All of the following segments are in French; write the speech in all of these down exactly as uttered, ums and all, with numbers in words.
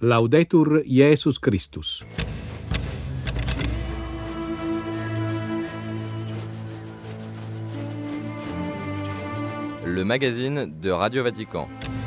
Laudetur Jesus Christus. Le magazine de Radio Vatican.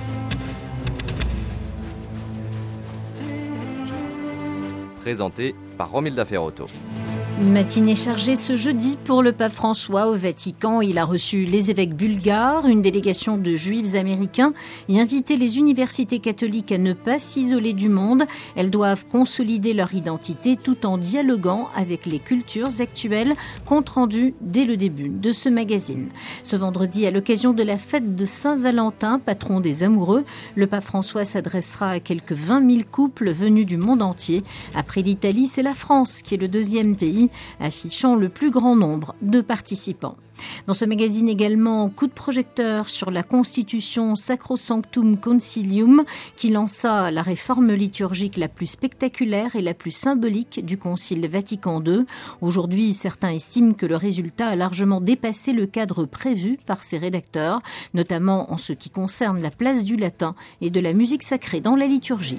Présenté par Romilda Ferrotto. Matinée chargée ce jeudi pour le pape François au Vatican. Il a reçu les évêques bulgares, une délégation de juifs américains et invité les universités catholiques à ne pas s'isoler du monde. Elles doivent consolider leur identité tout en dialoguant avec les cultures actuelles. Compte rendu dès le début de ce magazine. Ce vendredi, à l'occasion de la fête de Saint-Valentin, patron des amoureux, le pape François s'adressera à quelques vingt mille couples venus du monde entier. Après l'Italie, c'est la France qui est le deuxième pays affichant le plus grand nombre de participants. Dans ce magazine également, coup de projecteur sur la Constitution Sacrosanctum Concilium qui lança la réforme liturgique la plus spectaculaire et la plus symbolique du Concile Vatican deux. Aujourd'hui, certains estiment que le résultat a largement dépassé le cadre prévu par ses rédacteurs, notamment en ce qui concerne la place du latin et de la musique sacrée dans la liturgie.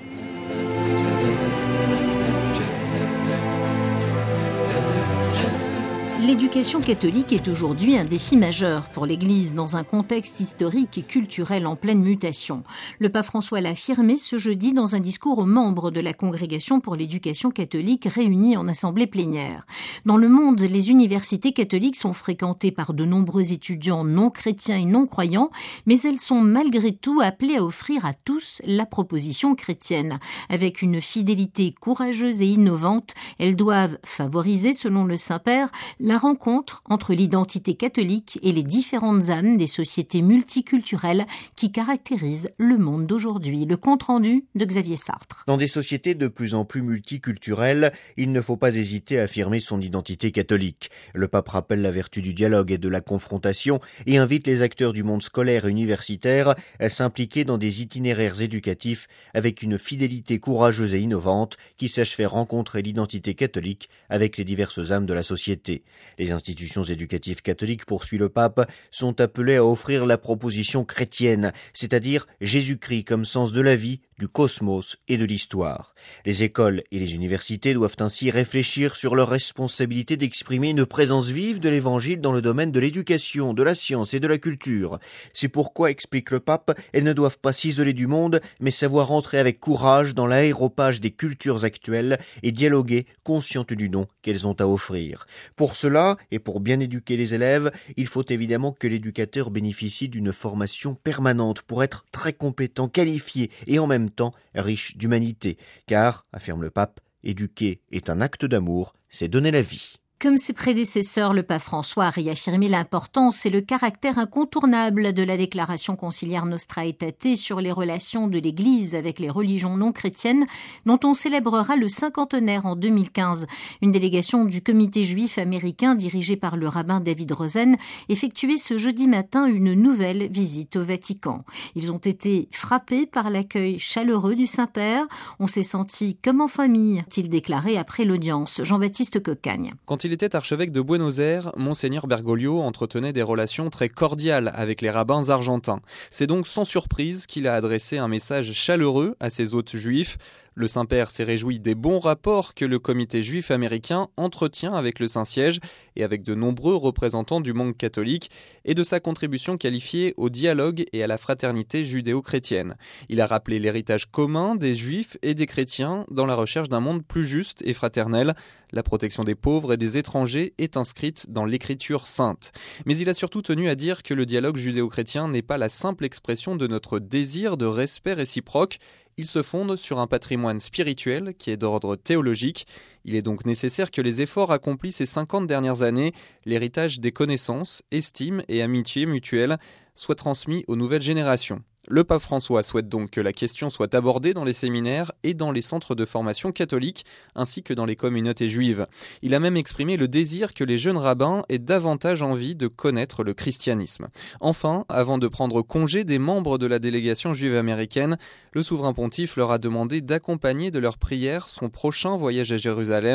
L'éducation catholique est aujourd'hui un défi majeur pour l'Église dans un contexte historique et culturel en pleine mutation. Le pape François l'a affirmé ce jeudi dans un discours aux membres de la Congrégation pour l'éducation catholique réunie en assemblée plénière. Dans le monde, les universités catholiques sont fréquentées par de nombreux étudiants non chrétiens et non croyants, mais elles sont malgré tout appelées à offrir à tous la proposition chrétienne. Avec une fidélité courageuse et innovante, elles doivent favoriser, selon le Saint-Père, la rencontre entre l'identité catholique et les différentes âmes des sociétés multiculturelles qui caractérisent le monde d'aujourd'hui. Le compte-rendu de Xavier Sartre. Dans des sociétés de plus en plus multiculturelles, il ne faut pas hésiter à affirmer son identité catholique. Le pape rappelle la vertu du dialogue et de la confrontation et invite les acteurs du monde scolaire et universitaire à s'impliquer dans des itinéraires éducatifs avec une fidélité courageuse et innovante qui sache faire rencontrer l'identité catholique avec les diverses âmes de la société. Les institutions éducatives catholiques, poursuit le pape, sont appelées à offrir la proposition chrétienne, c'est-à-dire Jésus-Christ comme sens de la vie, du cosmos et de l'histoire. Les écoles et les universités doivent ainsi réfléchir sur leur responsabilité d'exprimer une présence vive de l'Évangile dans le domaine de l'éducation, de la science et de la culture. C'est pourquoi, explique le pape, elles ne doivent pas s'isoler du monde, mais savoir entrer avec courage dans l'aéropage des cultures actuelles et dialoguer conscientes du don qu'elles ont à offrir. Pour cela, et pour bien éduquer les élèves, il faut évidemment que l'éducateur bénéficie d'une formation permanente pour être très compétent, qualifié et en même temps riche d'humanité. Car, affirme le pape, éduquer est un acte d'amour, c'est donner la vie. Comme ses prédécesseurs, le pape François a réaffirmé l'importance et le caractère incontournable de la déclaration conciliaire Nostra Aetate sur les relations de l'Église avec les religions non chrétiennes, dont on célébrera le cinquantenaire en deux mille quinze. Une délégation du comité juif américain dirigée par le rabbin David Rosen effectuait ce jeudi matin une nouvelle visite au Vatican. Ils ont été frappés par l'accueil chaleureux du Saint-Père. On s'est senti comme en famille, a-t-il déclaré après l'audience. Jean-Baptiste Cocagne. Quand il était archevêque de Buenos Aires, Monseigneur Bergoglio entretenait des relations très cordiales avec les rabbins argentins. C'est donc sans surprise qu'il a adressé un message chaleureux à ses hôtes juifs. Le Saint-Père s'est réjoui des bons rapports que le comité juif américain entretient avec le Saint-Siège et avec de nombreux représentants du monde catholique et de sa contribution qualifiée au dialogue et à la fraternité judéo-chrétienne. Il a rappelé l'héritage commun des juifs et des chrétiens dans la recherche d'un monde plus juste et fraternel. La protection des pauvres et des étrangers est inscrite dans l'Écriture sainte. Mais il a surtout tenu à dire que le dialogue judéo-chrétien n'est pas la simple expression de notre désir de respect réciproque. Il se fonde sur un patrimoine spirituel qui est d'ordre théologique. Il est donc nécessaire que les efforts accomplis ces cinquante dernières années, l'héritage des connaissances, estimes et amitiés mutuelles, soient transmis aux nouvelles générations. Le pape François souhaite donc que la question soit abordée dans les séminaires et dans les centres de formation catholiques, ainsi que dans les communautés juives. Il a même exprimé le désir que les jeunes rabbins aient davantage envie de connaître le christianisme. Enfin, avant de prendre congé des membres de la délégation juive américaine, le souverain pontife leur a demandé d'accompagner de leur prière son prochain voyage à Jérusalem.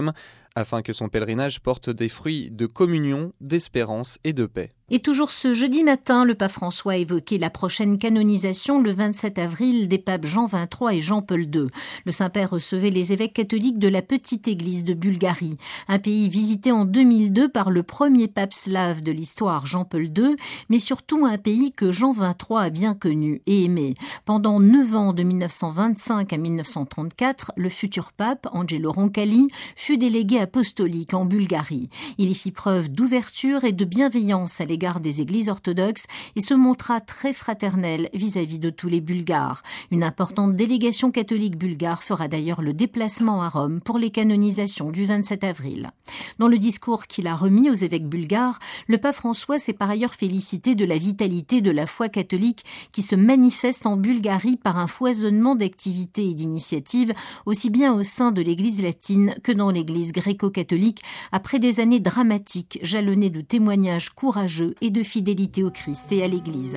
afin que son pèlerinage porte des fruits de communion, d'espérance et de paix. Et toujours ce jeudi matin, le pape François a évoqué la prochaine canonisation le vingt-sept avril des papes Jean vingt-trois et Jean-Paul deux. Le Saint-Père recevait les évêques catholiques de la petite église de Bulgarie, un pays visité en deux mille deux par le premier pape slave de l'histoire, Jean-Paul deux, mais surtout un pays que Jean vingt-trois a bien connu et aimé. Pendant neuf ans, de mille neuf cent vingt-cinq à mille neuf cent trente-quatre, le futur pape, Angelo Roncalli, fut délégué apostolique en Bulgarie. Il y fit preuve d'ouverture et de bienveillance à l'égard des églises orthodoxes et se montra très fraternel vis-à-vis de tous les Bulgares. Une importante délégation catholique bulgare fera d'ailleurs le déplacement à Rome pour les canonisations du vingt-sept avril. Dans le discours qu'il a remis aux évêques bulgares, le pape François s'est par ailleurs félicité de la vitalité de la foi catholique qui se manifeste en Bulgarie par un foisonnement d'activités et d'initiatives, aussi bien au sein de l'Église latine que dans l'Église gréco-catholique, après des années dramatiques jalonnées de témoignages courageux et de fidélité au Christ et à l'Église.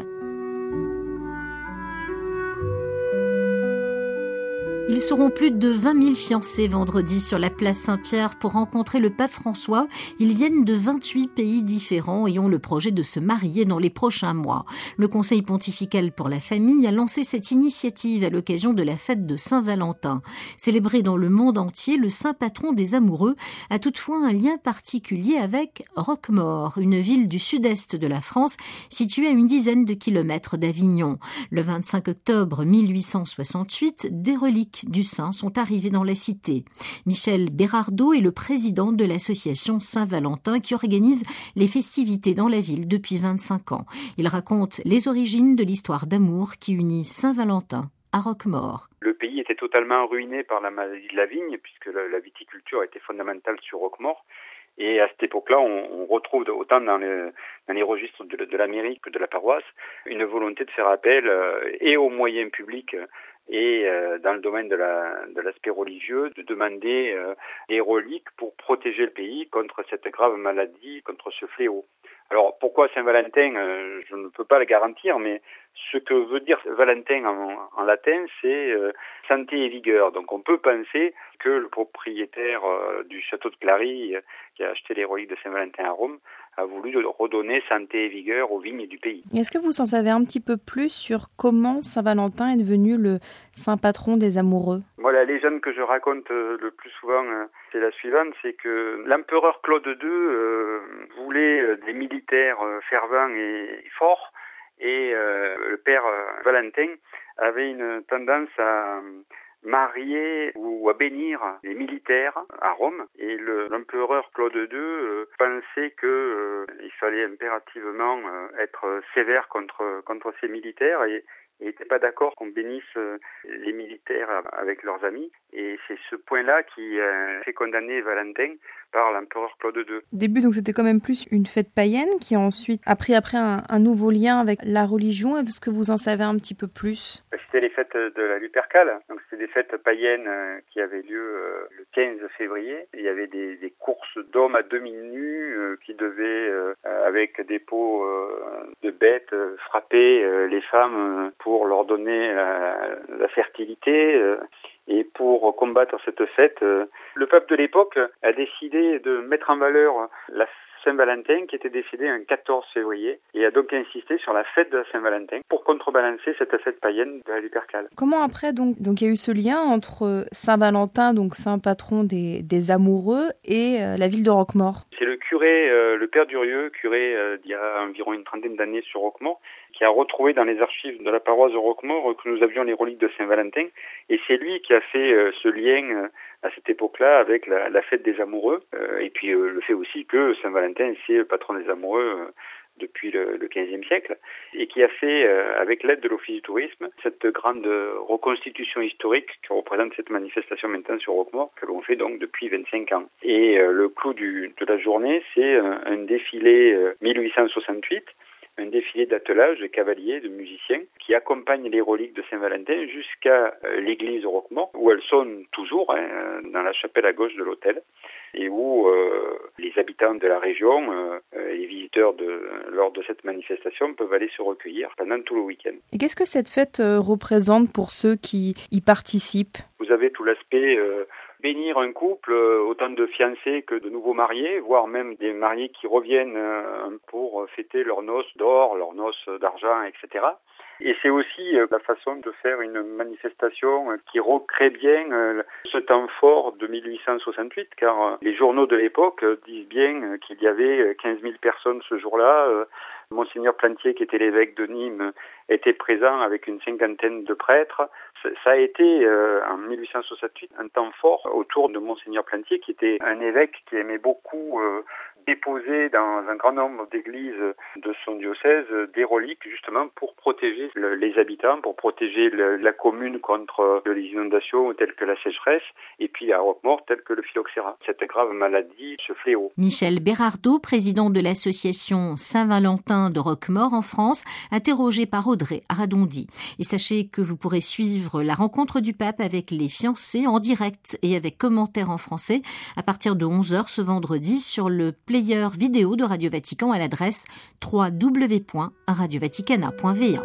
Ils seront plus de vingt mille fiancés vendredi sur la place Saint-Pierre pour rencontrer le pape François. Ils viennent de vingt-huit pays différents et ont le projet de se marier dans les prochains mois. Le Conseil pontifical pour la famille a lancé cette initiative à l'occasion de la fête de Saint-Valentin. Célébré dans le monde entier, le saint patron des amoureux a toutefois un lien particulier avec Roquemaure, une ville du sud-est de la France située à une dizaine de kilomètres d'Avignon. Le vingt-cinq octobre mille huit cent soixante-huit, des reliques du saint sont arrivés dans la cité. Michel Bérardeau est le président de l'association Saint-Valentin qui organise les festivités dans la ville depuis vingt-cinq ans. Il raconte les origines de l'histoire d'amour qui unit Saint-Valentin à Roquemaure. Le pays était totalement ruiné par la maladie de la vigne puisque la viticulture était fondamentale sur Roquemaure. Et à cette époque-là, on, on retrouve autant dans les, dans les registres de, de la mairie que de la paroisse une volonté de faire appel euh, et aux moyens publics et euh, dans le domaine de, la, de l'aspect religieux, de demander euh, des reliques pour protéger le pays contre cette grave maladie, contre ce fléau. Alors pourquoi Saint-Valentin, euh, je ne peux pas le garantir, mais ce que veut dire Valentin en, en latin, c'est euh, santé et vigueur. Donc on peut penser que le propriétaire euh, du château de Clary, euh, qui a acheté les reliques de Saint-Valentin à Rome, a voulu redonner santé et vigueur aux vignes du pays. Est-ce que vous en savez un petit peu plus sur comment Saint-Valentin est devenu le saint patron des amoureux ? Moi, la légende que je raconte euh, le plus souvent, euh, c'est la suivante, c'est que l'empereur Claude deux euh, voulait euh, des militaires euh, fervents et, et forts, et euh, le père euh, Valentin avait une tendance à marier ou à bénir les militaires à Rome, et le, l'empereur Claude deux euh, pensait que euh, il fallait impérativement euh, être sévère contre contre ces militaires, et il n'était pas d'accord qu'on bénisse euh, les militaires avec leurs amis, et c'est ce point-là qui euh, fait condamner Valentin par l'empereur Claude deux. Au début, donc c'était quand même plus une fête païenne qui a ensuite a pris après un, un nouveau lien avec la religion. Est-ce que vous en savez un petit peu plus ? C'était les fêtes de la Lupercale, donc c'était des fêtes païennes euh, qui avaient lieu euh, le quinze février. Il y avait des, des courses d'hommes à demi nus euh, qui devaient, euh, avec des peaux euh, de bêtes, euh, frapper euh, les femmes euh, pour leur donner la, la fertilité. Euh, Et pour combattre cette fête, euh, le pape de l'époque a décidé de mettre en valeur la Saint-Valentin qui était décédé un quatorze février et a donc insisté sur la fête de la Saint-Valentin pour contrebalancer cette fête païenne de la Lupercale. Comment après donc donc il y a eu ce lien entre Saint-Valentin, donc saint patron des, des amoureux, et euh, la ville de Roquemaure? C'est le curé, euh, le père Durieux, curé euh, d'il y a environ une trentaine d'années sur Roquemaure, qui a retrouvé dans les archives de la paroisse de Roquemaure que nous avions les reliques de Saint-Valentin, et c'est lui qui a fait euh, ce lien euh, à cette époque-là avec la, la fête des amoureux, euh, et puis euh, le fait aussi que Saint-Valentin c'est le patron des amoureux euh, depuis le, le quinzième siècle, et qui a fait, euh, avec l'aide de l'Office du tourisme, cette grande reconstitution historique qui représente cette manifestation maintenant sur Roquemaure, que l'on fait donc depuis vingt-cinq ans. Et euh, le clou du, de la journée, c'est euh, un défilé euh, mille huit cent soixante-huit, un défilé d'attelage de cavaliers, de musiciens, qui accompagnent les reliques de Saint-Valentin jusqu'à euh, l'église de Roquemaure, où elles sonnent toujours, hein, dans la chapelle à gauche de l'hôtel, et où euh, les habitants de la région, euh, les visiteurs de, lors de cette manifestation, peuvent aller se recueillir pendant tout le week-end. Et qu'est-ce que cette fête euh, représente pour ceux qui y participent ? Vous avez tout l'aspect euh, bénir un couple, autant de fiancés que de nouveaux mariés, voire même des mariés qui reviennent pour fêter leurs noces d'or, leurs noces d'argent, et cetera. Et c'est aussi la façon de faire une manifestation qui recrée bien ce temps fort de mille huit cent soixante-huit, car les journaux de l'époque disent bien qu'il y avait quinze mille personnes ce jour-là. Monseigneur Plantier, qui était l'évêque de Nîmes, était présent avec une cinquantaine de prêtres. Ça a été, euh, en mille huit cent soixante-huit, un temps fort autour de Monseigneur Plantier, qui était un évêque qui aimait beaucoup euh, déposer dans un grand nombre d'églises de son diocèse des reliques, justement pour protéger le, les habitants, pour protéger le, la commune contre les inondations telles que la sécheresse, et puis à Roquemaure telles que le phylloxéra, cette grave maladie, ce fléau. Michel Bérardeau, président de l'association Saint-Valentin de Roquemaure en France, interrogé par Audrey Aradondi. Et sachez que vous pourrez suivre la rencontre du pape avec les fiancés en direct et avec commentaires en français à partir de onze heures ce vendredi sur le player vidéo de Radio Vatican à l'adresse w w w point radio vaticana point v a.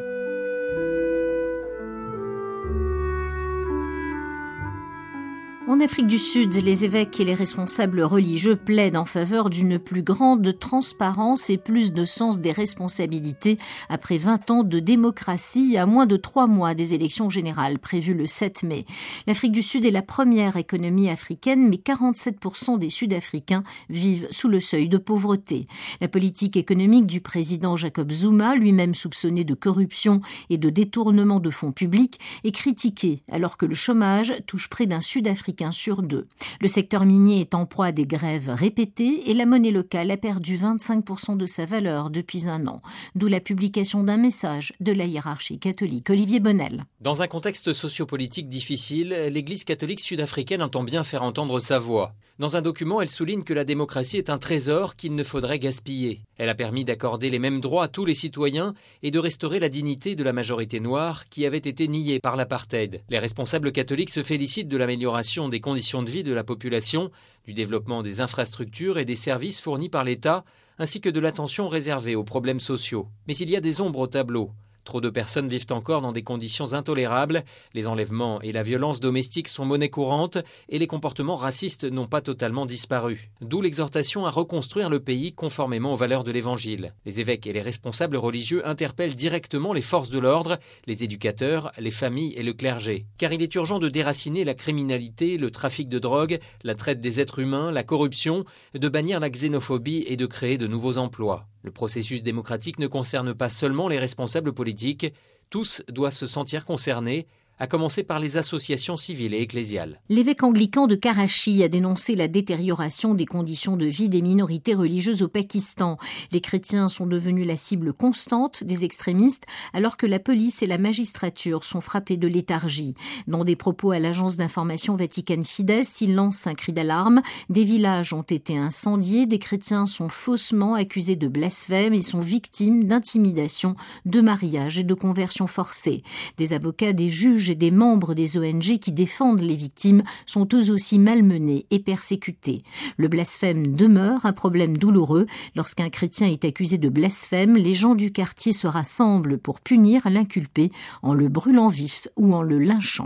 En Afrique du Sud, les évêques et les responsables religieux plaident en faveur d'une plus grande transparence et plus de sens des responsabilités après vingt ans de démocratie à moins de trois mois des élections générales prévues le sept mai. L'Afrique du Sud est la première économie africaine, mais quarante-sept pour cent des Sud-Africains vivent sous le seuil de pauvreté. La politique économique du président Jacob Zuma, lui-même soupçonné de corruption et de détournement de fonds publics, est critiquée alors que le chômage touche près d'un Sud-Africain sur deux. Le secteur minier est en proie à des grèves répétées et la monnaie locale a perdu vingt-cinq pour cent de sa valeur depuis un an. D'où la publication d'un message de la hiérarchie catholique. Olivier Bonnel. Dans un contexte sociopolitique difficile, l'Église catholique sud-africaine entend bien faire entendre sa voix. Dans un document, elle souligne que la démocratie est un trésor qu'il ne faudrait gaspiller. Elle a permis d'accorder les mêmes droits à tous les citoyens et de restaurer la dignité de la majorité noire qui avait été niée par l'apartheid. Les responsables catholiques se félicitent de l'amélioration des conditions de vie de la population, du développement des infrastructures et des services fournis par l'État, ainsi que de l'attention réservée aux problèmes sociaux. Mais il y a des ombres au tableau. Trop de personnes vivent encore dans des conditions intolérables, les enlèvements et la violence domestique sont monnaie courante et les comportements racistes n'ont pas totalement disparu. D'où l'exhortation à reconstruire le pays conformément aux valeurs de l'Évangile. Les évêques et les responsables religieux interpellent directement les forces de l'ordre, les éducateurs, les familles et le clergé. Car il est urgent de déraciner la criminalité, le trafic de drogue, la traite des êtres humains, la corruption, de bannir la xénophobie et de créer de nouveaux emplois. Le processus démocratique ne concerne pas seulement les responsables politiques, tous doivent se sentir concernés, à commencer par les associations civiles et ecclésiales. L'évêque anglican de Karachi a dénoncé la détérioration des conditions de vie des minorités religieuses au Pakistan. Les chrétiens sont devenus la cible constante des extrémistes, alors que la police et la magistrature sont frappés de léthargie. Dans des propos à l'agence d'information Vatican Fides, il lance un cri d'alarme. Des villages ont été incendiés, des chrétiens sont faussement accusés de blasphème et sont victimes d'intimidation, de mariage et de conversion forcée. Des avocats, des juges et des membres des O N G qui défendent les victimes sont eux aussi malmenés et persécutés. Le blasphème demeure un problème douloureux. Lorsqu'un chrétien est accusé de blasphème, les gens du quartier se rassemblent pour punir l'inculpé en le brûlant vif ou en le lynchant.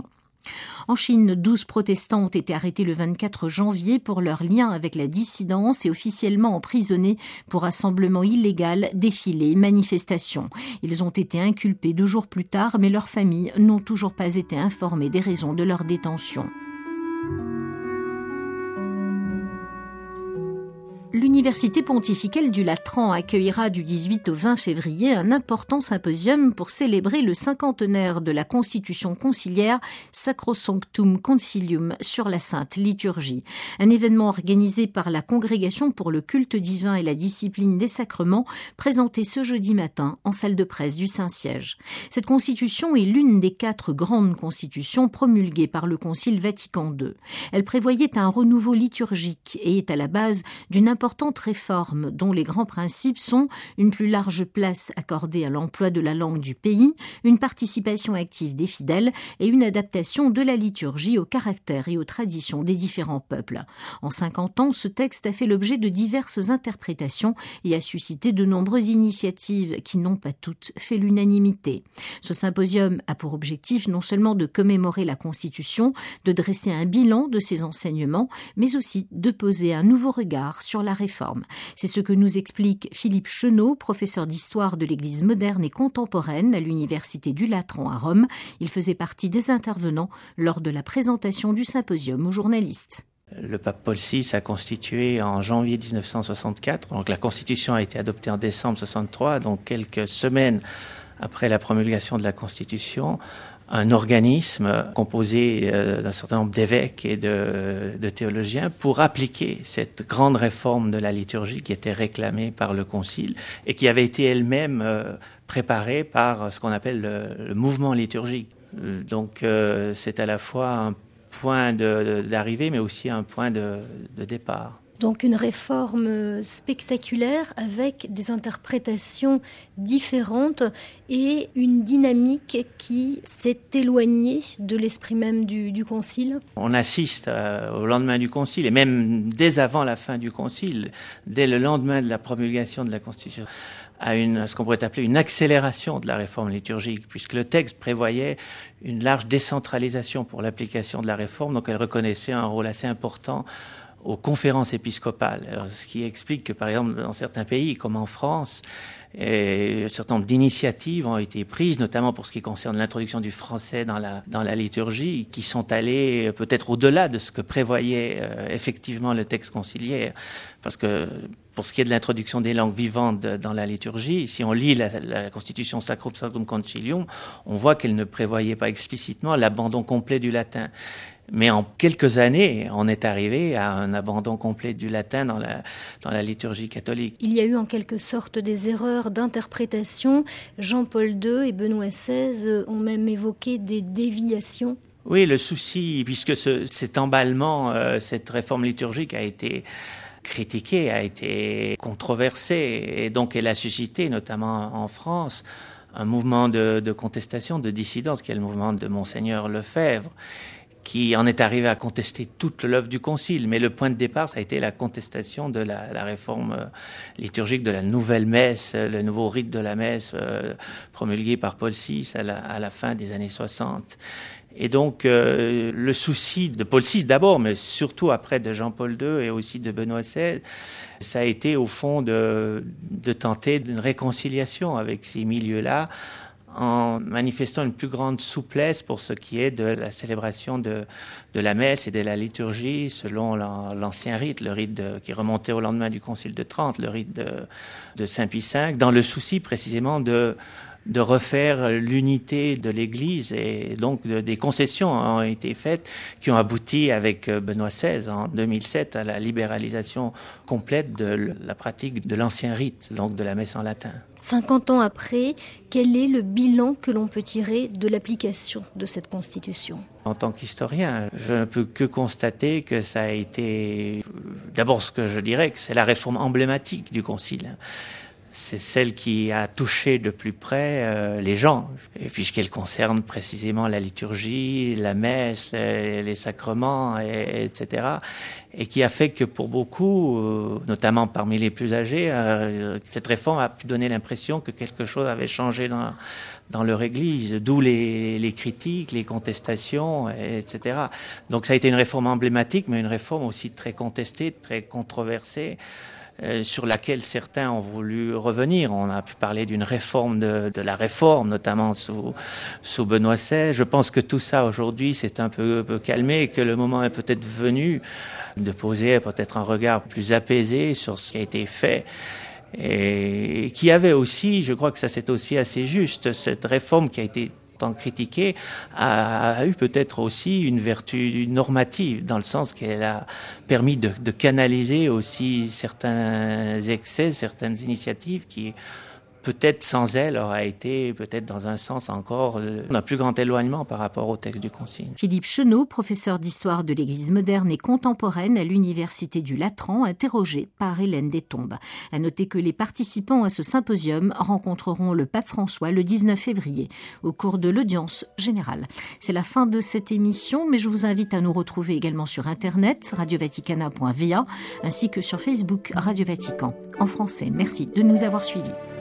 En Chine, douze protestants ont été arrêtés le vingt-quatre janvier pour leur lien avec la dissidence et officiellement emprisonnés pour rassemblement illégal, défilé, manifestation. Ils ont été inculpés deux jours plus tard, mais leurs familles n'ont toujours pas été informées des raisons de leur détention. L'Université pontificale du Latran accueillera du dix-huit au vingt février un important symposium pour célébrer le cinquantenaire de la Constitution conciliaire Sacrosanctum Concilium sur la Sainte Liturgie. Un événement organisé par la Congrégation pour le culte divin et la discipline des sacrements, présenté ce jeudi matin en salle de presse du Saint-Siège. Cette constitution est l'une des quatre grandes constitutions promulguées par le Concile Vatican deux. Elle prévoyait un renouveau liturgique et est à la base d'une importante d'importantes réformes dont les grands principes sont une plus large place accordée à l'emploi de la langue du pays, une participation active des fidèles et une adaptation de la liturgie au caractère et aux traditions des différents peuples. En cinquante ans, ce texte a fait l'objet de diverses interprétations et a suscité de nombreuses initiatives qui n'ont pas toutes fait l'unanimité. Ce symposium a pour objectif non seulement de commémorer la Constitution, de dresser un bilan de ses enseignements, mais aussi de poser un nouveau regard sur la réforme. C'est ce que nous explique Philippe Chenot, professeur d'histoire de l'Église moderne et contemporaine à l'Université du Latran à Rome. Il faisait partie des intervenants lors de la présentation du symposium aux journalistes. Le pape Paul six a constitué en janvier dix-neuf cent soixante-quatre, donc la Constitution a été adoptée en décembre soixante-trois, donc quelques semaines après la promulgation de la Constitution, un organisme composé d'un certain nombre d'évêques et de, de théologiens pour appliquer cette grande réforme de la liturgie qui était réclamée par le Concile et qui avait été elle-même préparée par ce qu'on appelle le, le mouvement liturgique. Donc euh, c'est à la fois un point de, de, d'arrivée mais aussi un point de, de départ. Donc une réforme spectaculaire avec des interprétations différentes et une dynamique qui s'est éloignée de l'esprit même du, du Concile. On assiste euh, au lendemain du Concile et même dès avant la fin du Concile, dès le lendemain de la promulgation de la Constitution, à une, ce qu'on pourrait appeler une accélération de la réforme liturgique, puisque le texte prévoyait une large décentralisation pour l'application de la réforme, donc elle reconnaissait un rôle assez important aux conférences épiscopales. Alors, ce qui explique que, par exemple, dans certains pays, comme en France, et un certain nombre d'initiatives ont été prises, notamment pour ce qui concerne l'introduction du français dans la, dans la liturgie, qui sont allées peut-être au-delà de ce que prévoyait euh, effectivement le texte conciliaire. Parce que pour ce qui est de l'introduction des langues vivantes de, dans la liturgie, si on lit la, la Constitution Sacrum Sanctum Concilium, on voit qu'elle ne prévoyait pas explicitement l'abandon complet du latin. Mais en quelques années, on est arrivé à un abandon complet du latin dans la, dans la liturgie catholique. Il y a eu en quelque sorte des erreurs d'interprétation. Jean-Paul deux et Benoît seize ont même évoqué des déviations. Oui, le souci, puisque ce, cet emballement, euh, cette réforme liturgique a été critiquée, a été controversée, et donc elle a suscité, notamment en France, un mouvement de, de contestation, de dissidence, qui est le mouvement de Monseigneur Lefebvre, qui en est arrivé à contester toute l'œuvre du Concile. Mais le point de départ, ça a été la contestation de la, la réforme liturgique, de la nouvelle messe, le nouveau rite de la messe euh, promulgué par Paul six à la, à la fin des années soixante. Et donc, euh, le souci de Paul six d'abord, mais surtout après de Jean-Paul deux et aussi de Benoît seize, ça a été au fond de, de tenter une réconciliation avec ces milieux-là, en manifestant une plus grande souplesse pour ce qui est de la célébration de, de la messe et de la liturgie selon l'ancien rite, le rite de, qui remontait au lendemain du Concile de Trente, le rite de, de Saint Pie cinq, dans le souci précisément de, de refaire l'unité de l'Église. Et donc de, des concessions ont été faites qui ont abouti avec Benoît seize en deux mille sept à la libéralisation complète de la pratique de l'ancien rite, donc de la messe en latin. cinquante ans après, quel est le bilan que l'on peut tirer de l'application de cette Constitution ? En tant qu'historien, je ne peux que constater que ça a été... D'abord, ce que je dirais, que c'est la réforme emblématique du Concile. C'est celle qui a touché de plus près euh, les gens, et puisqu'elle concerne précisément la liturgie, la messe, les, les sacrements, et, etc. Et qui a fait que pour beaucoup, euh, notamment parmi les plus âgés, euh, cette réforme a pu donner l'impression que quelque chose avait changé dans, dans leur Église, d'où les, les critiques, les contestations, et etc. Donc ça a été une réforme emblématique, mais une réforme aussi très contestée, très controversée, Euh, sur laquelle certains ont voulu revenir. On a pu parler d'une réforme de, de la réforme, notamment sous, sous Benoît seize. Je pense que tout ça, aujourd'hui, c'est un peu, un peu calmé et que le moment est peut-être venu de poser peut-être un regard plus apaisé sur ce qui a été fait. Et, et qui avait aussi, je crois que ça c'est aussi assez juste, cette réforme qui a été tant critiquée a, a eu peut-être aussi une vertu normative, dans le sens qu'elle a permis de, de canaliser aussi certains excès, certaines initiatives qui peut-être sans elle, aura été peut-être dans un sens encore d'un plus grand éloignement par rapport au texte du Concile. Philippe Chenot, professeur d'histoire de l'Église moderne et contemporaine à l'Université du Latran, interrogé par Hélène Détombe. À noter que les participants à ce symposium rencontreront le pape François le dix-neuf février au cours de l'audience générale. C'est la fin de cette émission, mais je vous invite à nous retrouver également sur Internet, radio vaticana point v a, ainsi que sur Facebook Radio Vatican en français. Merci de nous avoir suivis.